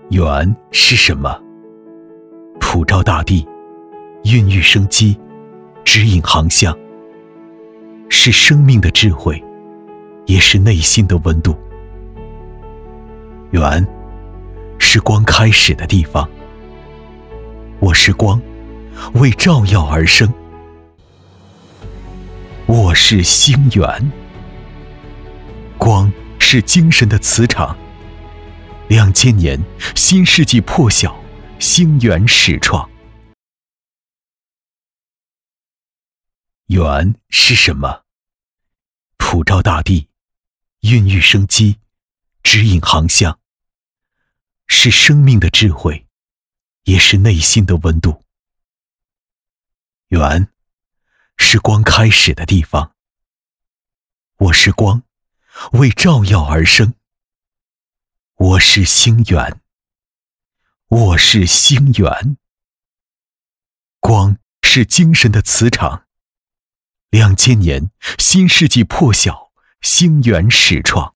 缘是什么？普照大地，孕育生机，指引航向，是生命的智慧，也是内心的温度。缘是光开始的地方，我是光，为照耀而生。我是星源，光是精神的磁场。2000年，新世纪破晓，星源始创。缘是什么？普照大地，孕育生机，指引航向，是生命的智慧，也是内心的温度。缘是光开始的地方，我是光，为照耀而生。我是星源，我是星源。光是精神的磁场。2000年，新世纪破晓，星源始创。